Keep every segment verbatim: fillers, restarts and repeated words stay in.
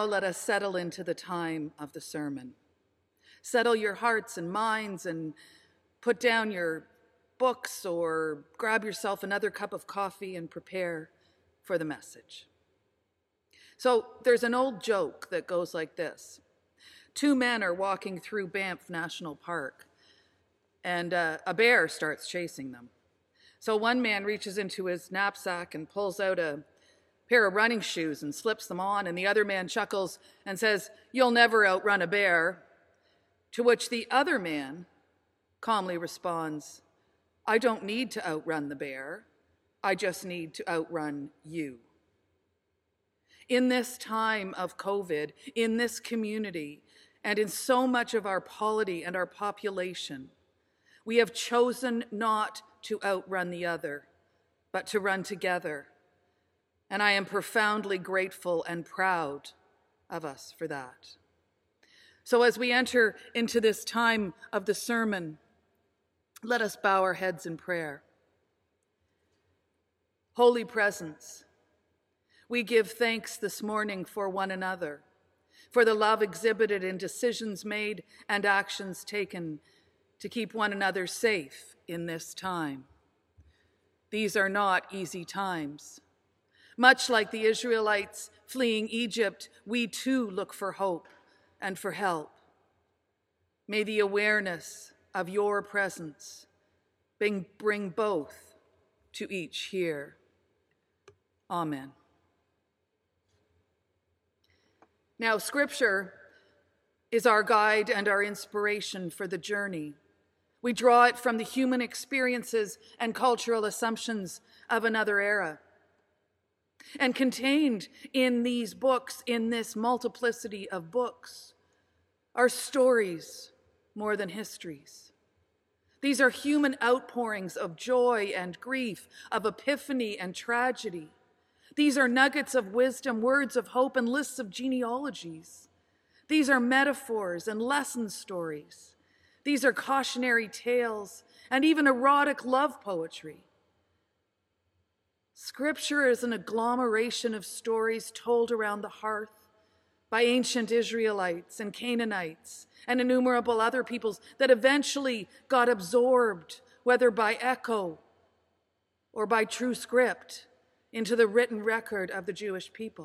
now let us settle into the time of the sermon. Settle your hearts and minds and put down your books or grab yourself another cup of coffee and prepare for the message. So there's an old joke that goes like this. Two men are walking through Banff National Park, and uh, a bear starts chasing them. So one man reaches into his knapsack and pulls out a pair of running shoes and slips them on, and the other man chuckles and says, "You'll never outrun a bear." To which the other man calmly responds, "I don't need to outrun the bear. I just need to outrun you." In this time of COVID, in this community, and in so much of our polity and our population, we have chosen not to outrun the other, but to run together. And I am profoundly grateful and proud of us for that. So as we enter into this time of the sermon, let us bow our heads in prayer. Holy Presence, we give thanks this morning for one another, for the love exhibited in decisions made and actions taken to keep one another safe in this time. These are not easy times. Much like the Israelites fleeing Egypt, we too look for hope and for help. May the awareness of your presence bring, bring both to each here. Amen. Now, Scripture is our guide and our inspiration for the journey. We draw it from the human experiences and cultural assumptions of another era. And contained in these books, in this multiplicity of books, are stories more than histories. These are human outpourings of joy and grief, of epiphany and tragedy. These are nuggets of wisdom, words of hope, and lists of genealogies. These are metaphors and lesson stories. These are cautionary tales and even erotic love poetry. Scripture is an agglomeration of stories told around the hearth by ancient Israelites and Canaanites and innumerable other peoples that eventually got absorbed, whether by echo or by true script, into the written record of the Jewish people.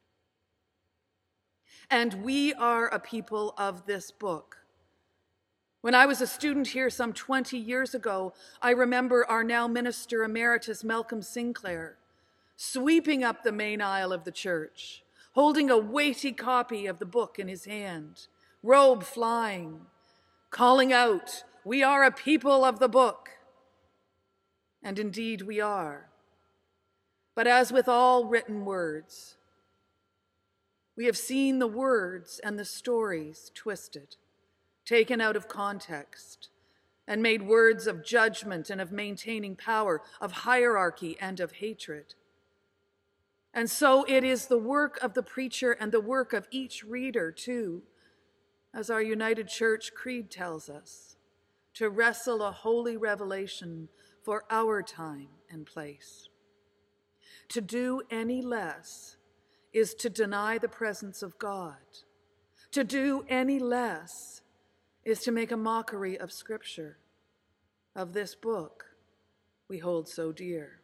And we are a people of this book. When I was a student here some twenty years ago, I remember our now minister emeritus, Malcolm Sinclair, sweeping up the main aisle of the church, holding a weighty copy of the book in his hand, robe flying, calling out, "We are a people of the book." And indeed we are. But as with all written words, we have seen the words and the stories twisted, taken out of context, and made words of judgment and of maintaining power, of hierarchy and of hatred. And so it is the work of the preacher and the work of each reader, too, as our United Church Creed tells us, to wrestle a holy revelation for our time and place. To do any less is to deny the presence of God. To do any less is to make a mockery of Scripture, of this book we hold so dear.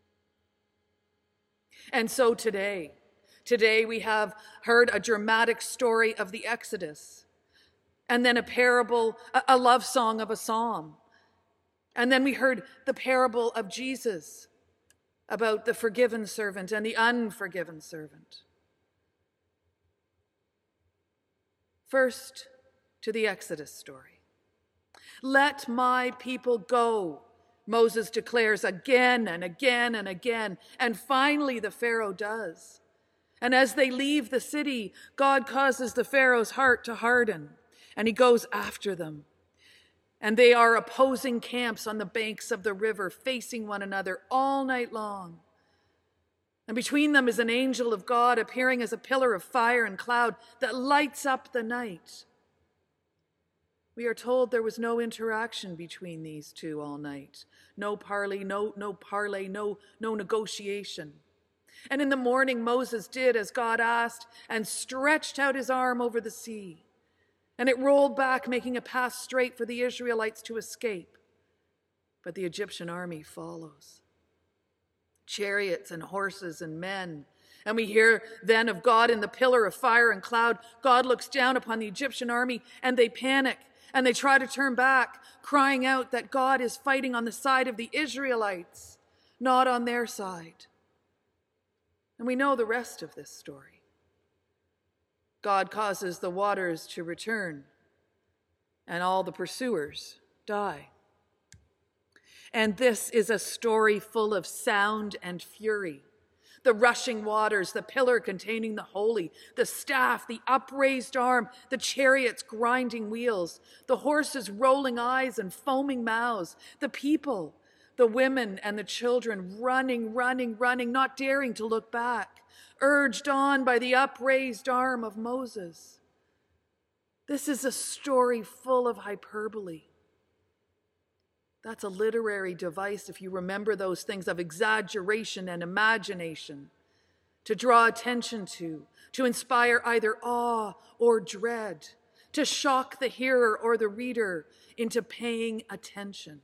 And so today, today we have heard a dramatic story of the Exodus, and then a parable, a love song of a psalm. And then we heard the parable of Jesus about the forgiven servant and the unforgiven servant. First, to the Exodus story. "Let my people go," Moses declares again and again and again, and finally the Pharaoh does. And as they leave the city, God causes the Pharaoh's heart to harden, and he goes after them. And they are opposing camps on the banks of the river, facing one another all night long. And between them is an angel of God appearing as a pillar of fire and cloud that lights up the night. We are told there was no interaction between these two all night. No parley, no, no parley, no, no negotiation. And in the morning Moses did as God asked and stretched out his arm over the sea. And it rolled back, making a path straight for the Israelites to escape. But the Egyptian army follows. Chariots and horses and men. And we hear then of God in the pillar of fire and cloud. God looks down upon the Egyptian army and they panic and they try to turn back, crying out that God is fighting on the side of the Israelites, not on their side. And we know the rest of this story. God causes the waters to return, and all the pursuers die. And this is a story full of sound and fury. The rushing waters, the pillar containing the holy, the staff, the upraised arm, the chariots' grinding wheels, the horses' rolling eyes and foaming mouths, the people, the women and the children running, running, running, not daring to look back, urged on by the upraised arm of Moses. This is a story full of hyperbole. That's a literary device, if you remember those things, of exaggeration and imagination, to draw attention to, to inspire either awe or dread, to shock the hearer or the reader into paying attention.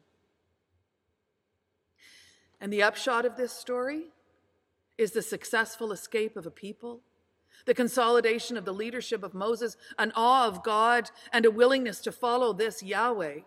And the upshot of this story is the successful escape of a people, the consolidation of the leadership of Moses, an awe of God, and a willingness to follow this Yahweh.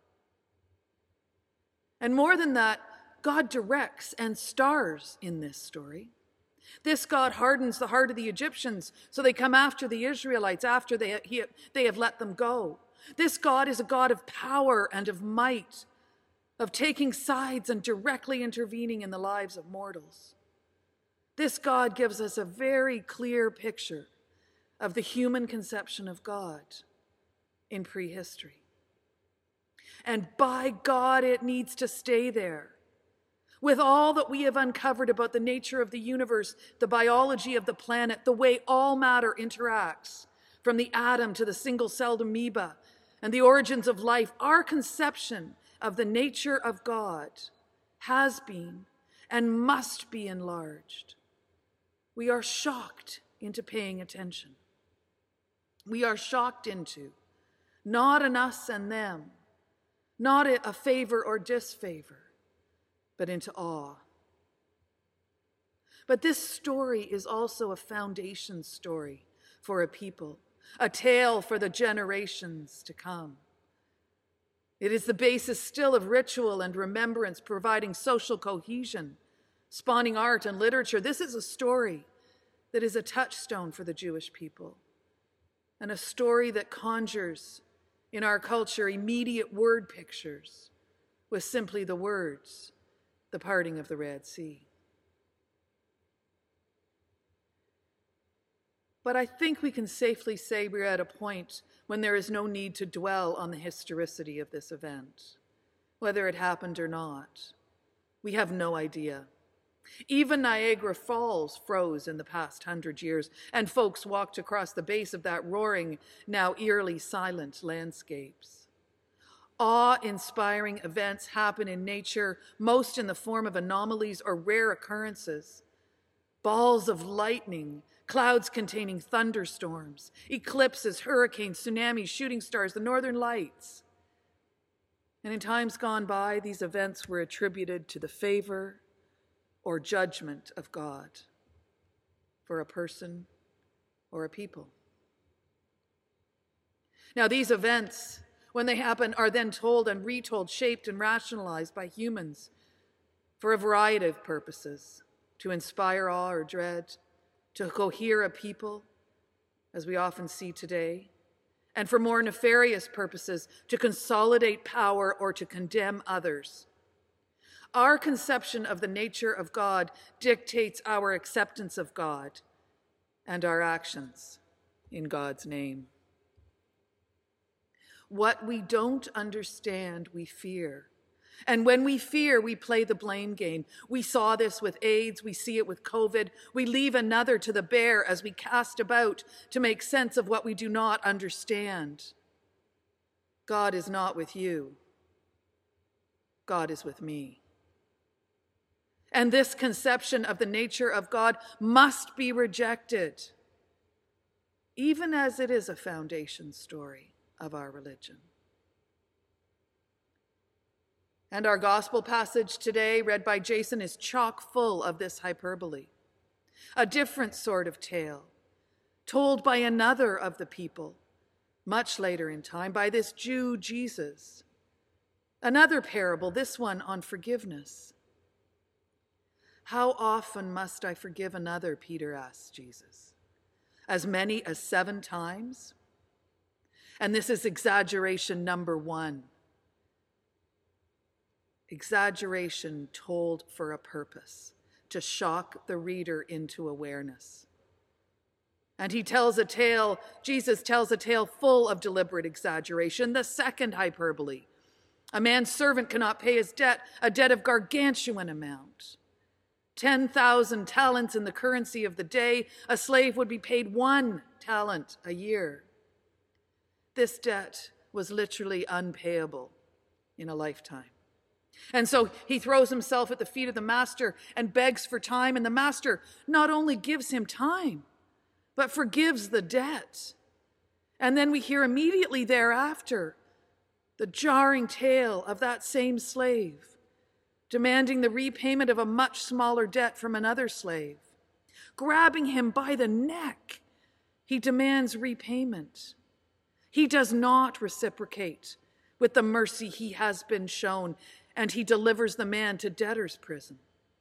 And more than that, God directs and stars in this story. This God hardens the heart of the Egyptians so they come after the Israelites after they, he, they have let them go. This God is a God of power and of might, of taking sides and directly intervening in the lives of mortals. This God gives us a very clear picture of the human conception of God in prehistory. And by God, it needs to stay there. With all that we have uncovered about the nature of the universe, the biology of the planet, the way all matter interacts, from the atom to the single-celled amoeba, and the origins of life, our conception of the nature of God has been and must be enlarged. We are shocked into paying attention. We are shocked into not an us and them, not a favor or disfavor, but into awe. But this story is also a foundation story for a people, a tale for the generations to come. It is the basis still of ritual and remembrance, providing social cohesion, spawning art and literature. This is a story that is a touchstone for the Jewish people, and a story that conjures in our culture immediate word pictures with simply the words, the parting of the Red Sea. But I think we can safely say we're at a point when there is no need to dwell on the historicity of this event, whether it happened or not. We have no idea. Even Niagara Falls froze in the past hundred years, and folks walked across the base of that roaring, now eerily silent landscapes. Awe-inspiring events happen in nature, most in the form of anomalies or rare occurrences. Balls of lightning, clouds containing thunderstorms, eclipses, hurricanes, tsunamis, shooting stars, the northern lights. And in times gone by, these events were attributed to the favor or judgment of God for a person or a people. Now, these events, when they happen, are then told and retold, shaped and rationalized by humans for a variety of purposes, to inspire awe or dread, to cohere a people, as we often see today, and for more nefarious purposes, to consolidate power or to condemn others. Our conception of the nature of God dictates our acceptance of God and our actions in God's name. What we don't understand, we fear. And when we fear, we play the blame game. We saw this with AIDS, we see it with COVID. We leave another to the bear as we cast about to make sense of what we do not understand. God is not with you. God is with me. And this conception of the nature of God must be rejected, even as it is a foundation story of our religion. And our gospel passage today, read by Jason, is chock full of this hyperbole. A different sort of tale, told by another of the people, much later in time, by this Jew Jesus. Another parable, this one on forgiveness. How often must I forgive another, Peter asks Jesus. As many as seven times? And this is exaggeration number one. Exaggeration told for a purpose, to shock the reader into awareness. And he tells a tale, Jesus tells a tale full of deliberate exaggeration, the second hyperbole. A man's servant cannot pay his debt, a debt of gargantuan amount. ten thousand talents in the currency of the day, a slave would be paid one talent a year. This debt was literally unpayable in a lifetime. And so he throws himself at the feet of the master and begs for time, and the master not only gives him time, but forgives the debt. And then we hear immediately thereafter the jarring tale of that same slave demanding the repayment of a much smaller debt from another slave. Grabbing him by the neck, he demands repayment. He does not reciprocate with the mercy he has been shown, and he delivers the man to debtor's prison.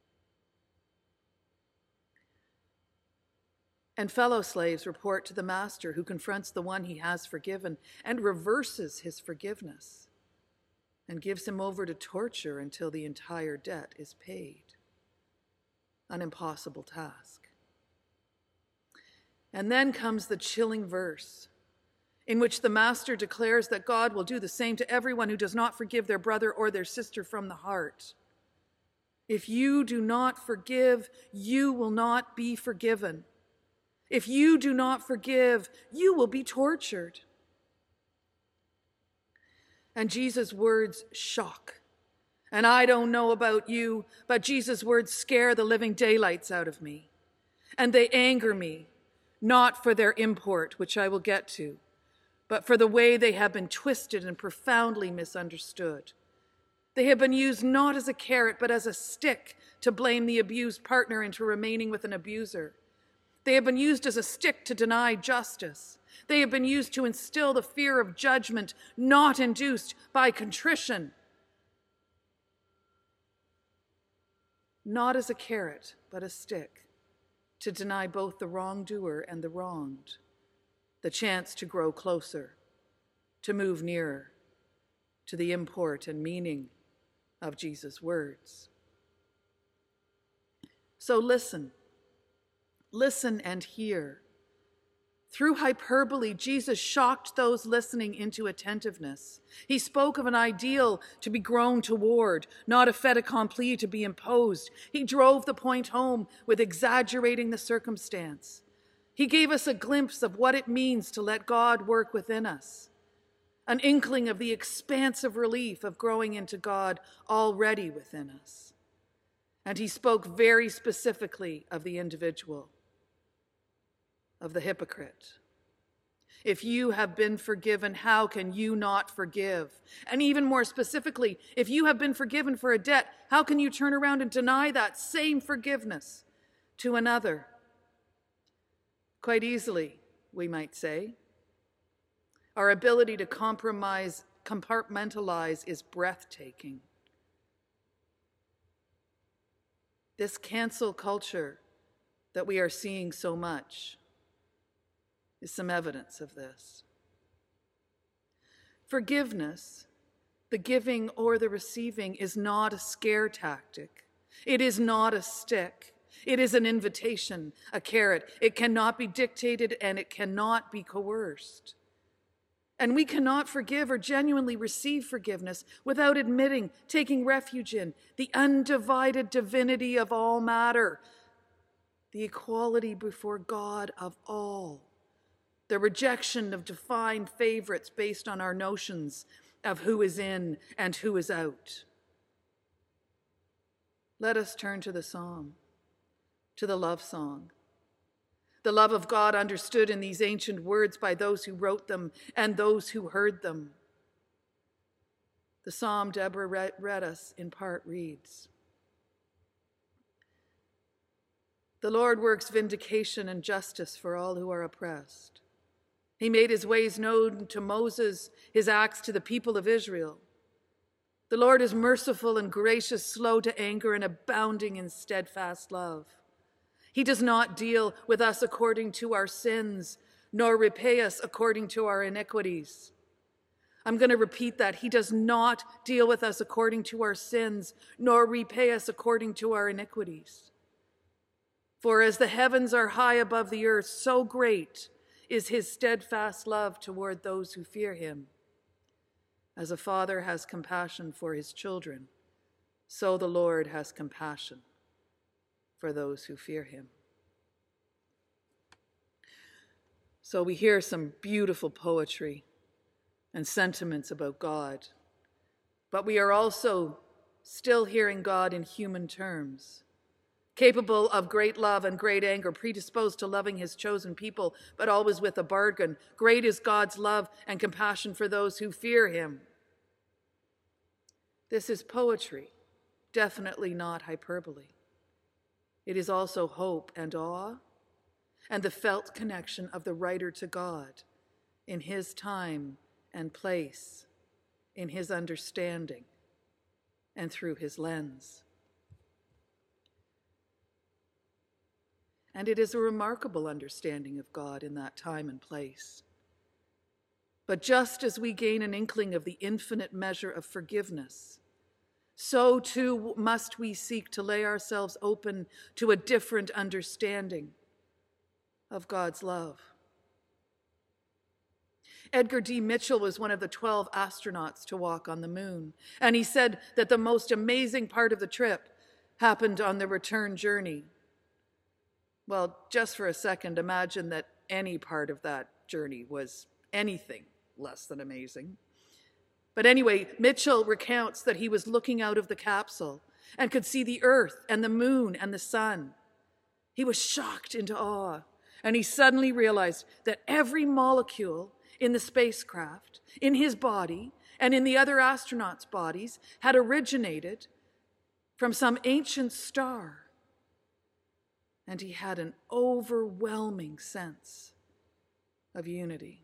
And fellow slaves report to the master, who confronts the one he has forgiven and reverses his forgiveness and gives him over to torture until the entire debt is paid. An impossible task. And then comes the chilling verse in which the master declares that God will do the same to everyone who does not forgive their brother or their sister from the heart. If you do not forgive, you will not be forgiven. If you do not forgive, you will be tortured. And Jesus' words shock. And I don't know about you, but Jesus' words scare the living daylights out of me. And they anger me, not for their import, which I will get to, but for the way they have been twisted and profoundly misunderstood. They have been used not as a carrot, but as a stick to blame the abused partner into remaining with an abuser. They have been used as a stick to deny justice. They have been used to instill the fear of judgment, not induced by contrition. Not as a carrot, but a stick, to deny both the wrongdoer and the wronged the chance to grow closer, to move nearer to the import and meaning of Jesus' words. So listen, listen and hear. Through hyperbole, Jesus shocked those listening into attentiveness. He spoke of an ideal to be grown toward, not a fait accompli to be imposed. He drove the point home with exaggerating the circumstance. He gave us a glimpse of what it means to let God work within us, an inkling of the expansive relief of growing into God already within us. And he spoke very specifically of the individual, of the hypocrite. If you have been forgiven, how can you not forgive? And even more specifically, if you have been forgiven for a debt, how can you turn around and deny that same forgiveness to another? Quite easily, we might say. Our ability to compromise, compartmentalize is breathtaking. This cancel culture that we are seeing so much is some evidence of this. Forgiveness, the giving or the receiving, is not a scare tactic. It is not a stick. It is an invitation, a carrot. It cannot be dictated and it cannot be coerced. And we cannot forgive or genuinely receive forgiveness without admitting, taking refuge in the undivided divinity of all matter, the equality before God of all, the rejection of defined favorites based on our notions of who is in and who is out. Let us turn to the psalm, to the love song. The love of God understood in these ancient words by those who wrote them and those who heard them. The psalm Deborah read, read us in part reads, "The Lord works vindication and justice for all who are oppressed. He made his ways known to Moses, his acts to the people of Israel. The Lord is merciful and gracious, slow to anger, and abounding in steadfast love. He does not deal with us according to our sins, nor repay us according to our iniquities." I'm going to repeat that. He does not deal with us according to our sins, nor repay us according to our iniquities. For as the heavens are high above the earth, so great is his steadfast love toward those who fear him. As a father has compassion for his children, so the Lord has compassion for those who fear him. So we hear some beautiful poetry and sentiments about God, but we are also still hearing God in human terms, capable of great love and great anger, predisposed to loving his chosen people, but always with a bargain. Great is God's love and compassion for those who fear him. This is poetry, definitely not hyperbole. It is also hope and awe, and the felt connection of the writer to God in his time and place, in his understanding, and through his lens. And it is a remarkable understanding of God in that time and place. But just as we gain an inkling of the infinite measure of forgiveness, so too must we seek to lay ourselves open to a different understanding of God's love. Edgar D. Mitchell was one of the twelve astronauts to walk on the moon, and he said that the most amazing part of the trip happened on the return journey. Well, just for a second, imagine that any part of that journey was anything less than amazing. But anyway, Mitchell recounts that he was looking out of the capsule and could see the earth and the moon and the sun. He was shocked into awe, and he suddenly realized that every molecule in the spacecraft, in his body, and in the other astronauts' bodies had originated from some ancient star. And he had an overwhelming sense of unity.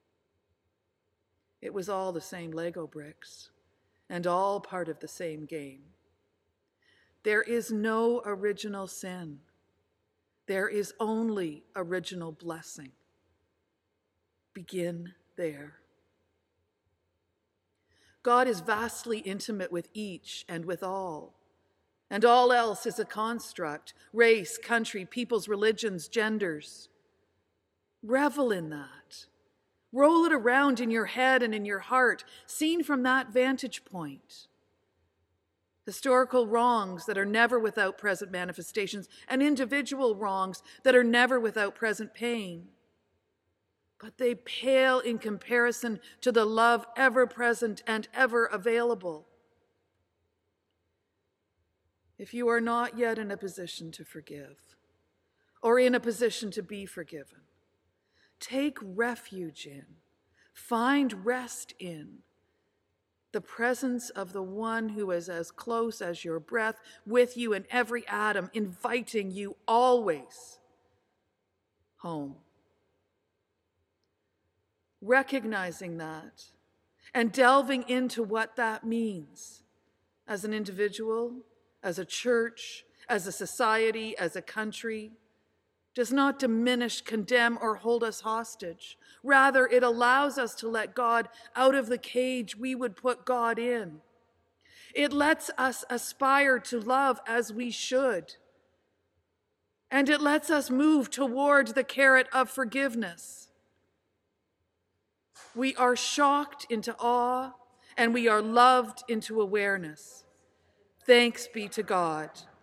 It was all the same Lego bricks and all part of the same game. There is no original sin. There is only original blessing. Begin there. God is vastly intimate with each and with all, and all else is a construct: race, country, peoples, religions, genders. Revel in that. Roll it around in your head and in your heart, seen from that vantage point. Historical wrongs that are never without present manifestations, and individual wrongs that are never without present pain. But they pale in comparison to the love ever present and ever available. If you are not yet in a position to forgive, or in a position to be forgiven, take refuge in, find rest in, the presence of the one who is as close as your breath, with you in every atom, inviting you always home. Recognizing that and delving into what that means as an individual, as a church, as a society, as a country, does not diminish, condemn, or hold us hostage. Rather, it allows us to let God out of the cage we would put God in. It lets us aspire to love as we should. And it lets us move toward the carrot of forgiveness. We are shocked into awe, and we are loved into awareness. Thanks be to God.